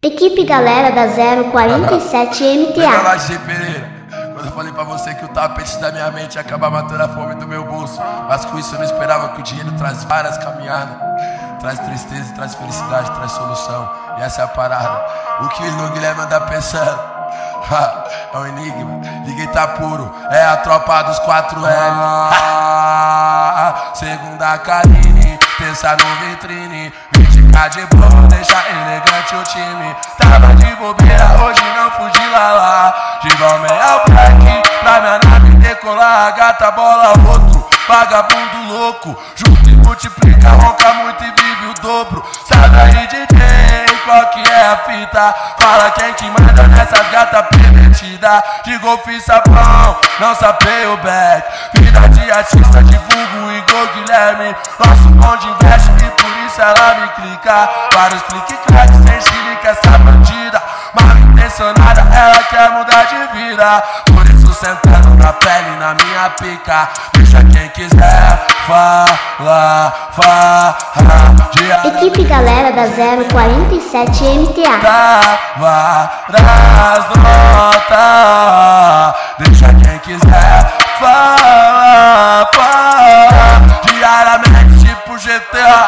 Equipe galera da 047 MTA. Lembra lá, G. Pereira, quando eu falei pra você que o tapete da minha mente ia acabar matando a fome do meu bolso. Mas com isso eu não esperava que o dinheiro traz várias caminhadas. Traz tristeza, traz felicidade, traz solução. E essa é a parada. O que o Guilherme anda pensando? É um enigma, ninguém tá puro. É a tropa dos 4L. Segunda Karine, terça no vitrine. 20k de boa, deixa elegante o time. Tava de bobeira, hoje não fugi lá. Givalme é o black, pra minha nave decolar. Gata, bola, outro, vagabundo louco. Junto e multiplica, ronca muito e vive o dobro. Sabe aí, DJ, qual que é a fita? Fala quem que manda nessas gatas permitidas. De golfe sabão, não sabe o back. Vida de artista, divulgo Igor Guilherme. Nosso bonde investe e por isso ela me clica. Vários clique-claques, sem xilique essa bandida. Mal intencionada, ela quer mudar de vida. Por isso sentando na pele, na minha pica. Deixa quem quiser falar. Equipe galera da 047 MTA. Tava das notas. Deixa quem quiser falar. Diariamente tipo GTA.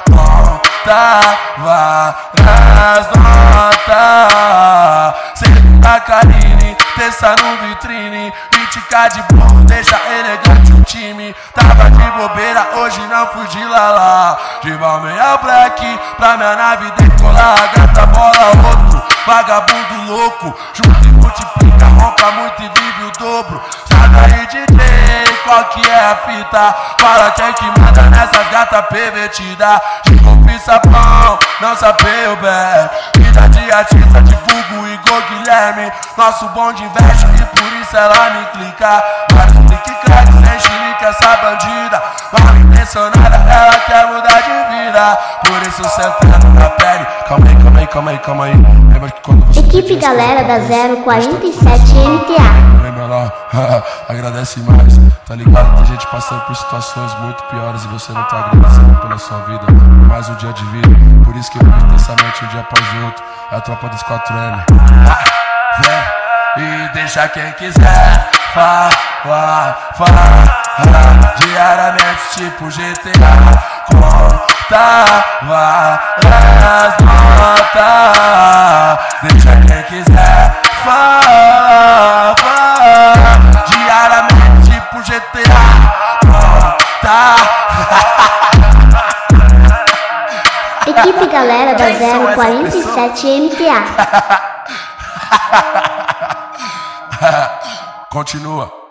Tava nas notas. Segunda Karine, terça no vitrine. 20k de bolo, deixa elegante o time. Tava de bobeira, hoje não fugi lá. Givalme é o black, pra minha nave decolar. Gata, bola, outro, vagabundo louco. Junto e multiplica, ronca muito e vive o dobro. Sabe aí, DJ, qual que é a fita? Fala quem que manda nessas gatas pervertidas. De golpe sabão, não sabe o back. Vida de artista, divulgo Igor Guilherme. Nosso bonde investe e por isso ela me clica. Vários clique-claques, sem xilique essa bandida. Mal intencionada, ela quer mudar de vida. Por isso sentando na pele. Calma aí. Lembra que quando você Equipe galera da 047 MTA. lembra lá, agradece mais, tá ligado? Tem gente passando por situações muito piores e você não tá agradecendo pela sua vida, por mais um dia de vida. Por isso que eu vivo intensamente um dia após o outro. É a tropa dos 4L. Vem e deixa quem quiser falar. Diariamente tipo GTA. Contava as notas. Deixa quem quiser falar. Diariamente tipo GTA. Equipe galera da 047 MTA. Continua.